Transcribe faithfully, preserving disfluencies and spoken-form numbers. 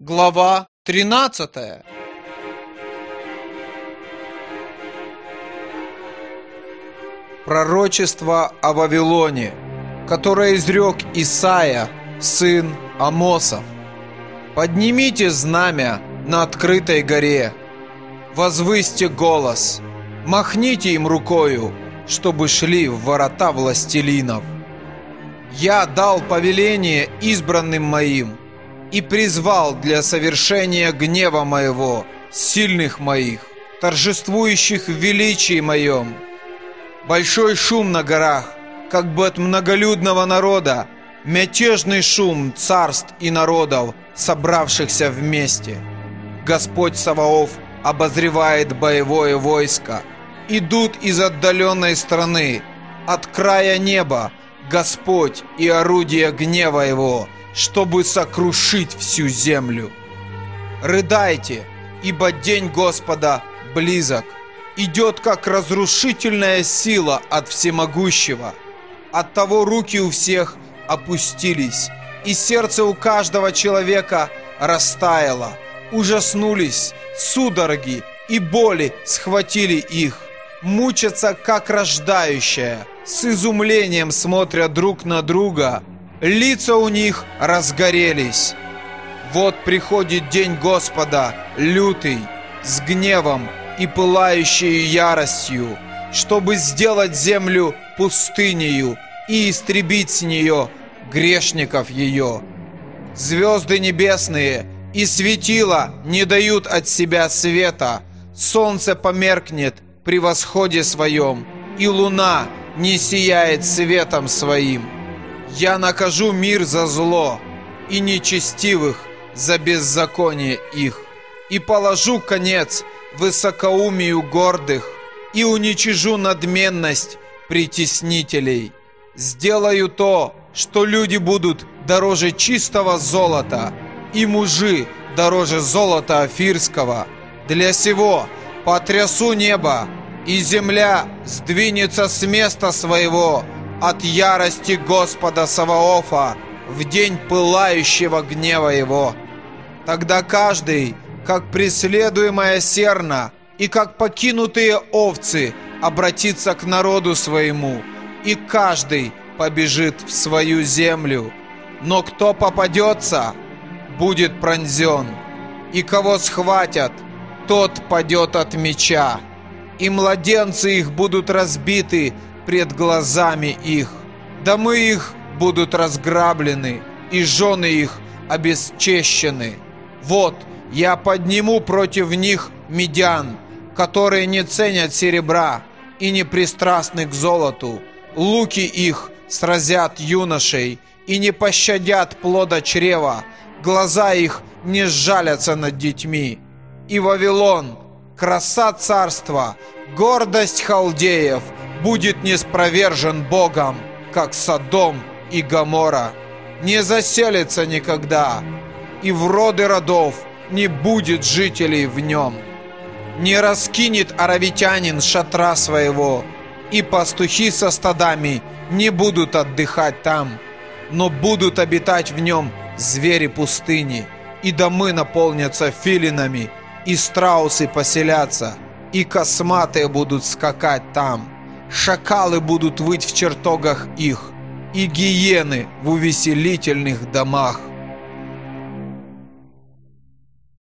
Глава тринадцатая. Пророчество о Вавилоне, которое изрек Исаия, сын Амосов. «Поднимите знамя на открытой горе, возвысьте голос, махните им рукою, чтобы шли в ворота властелинов. Я дал повеление избранным моим и призвал для совершения гнева моего сильных моих, торжествующих в величии моем. Большой шум на горах, как бы от многолюдного народа, мятежный шум царств и народов, собравшихся вместе. Господь Саваоф обозревает боевое войско. Идут из отдаленной страны, от края неба, Господь и орудие гнева Его, чтобы сокрушить всю землю. Рыдайте, ибо день Господа близок, идет как разрушительная сила от всемогущего. Оттого руки у всех опустились, и сердце у каждого человека растаяло. Ужаснулись, судороги и боли схватили их. Мучатся, как рождающая, с изумлением смотрят друг на друга. Лица у них разгорелись. Вот приходит день Господа, лютый, с гневом и пылающей яростью, чтобы сделать землю пустынею и истребить с нее грешников ее. Звезды небесные и светила не дают от себя света, солнце померкнет при восходе своем, и луна не сияет светом своим. Я накажу мир за зло и нечестивых за беззаконие их, и положу конец высокоумию гордых, и уничижу надменность притеснителей. Сделаю то, что люди будут дороже чистого золота, и мужи дороже золота офирского. Для сего потрясу небо, и земля сдвинется с места своего от ярости Господа Саваофа в день пылающего гнева Его. Тогда каждый, как преследуемая серна и как покинутые овцы, обратится к народу своему, и каждый побежит в свою землю. Но кто попадется, будет пронзен, и кого схватят, тот падет от меча, и младенцы их будут разбиты пред глазами их, домы их будут разграблены, и жены их обесчещены. Вот, я подниму против них медян, которые не ценят серебра и не пристрастны к золоту. Луки их сразят юношей и не пощадят плода чрева, глаза их не сжалятся над детьми. И Вавилон, краса царства, гордость халдеев, будет неспровержен Богом, как Содом и Гоморра. Не заселится никогда, и в роды родов не будет жителей в нем. Не раскинет аравитянин шатра своего, и пастухи со стадами не будут отдыхать там, но будут обитать в нем звери пустыни, и домы наполнятся филинами, и страусы поселятся, и косматые будут скакать там. Шакалы будут выть в чертогах их, и гиены в увеселительных домах.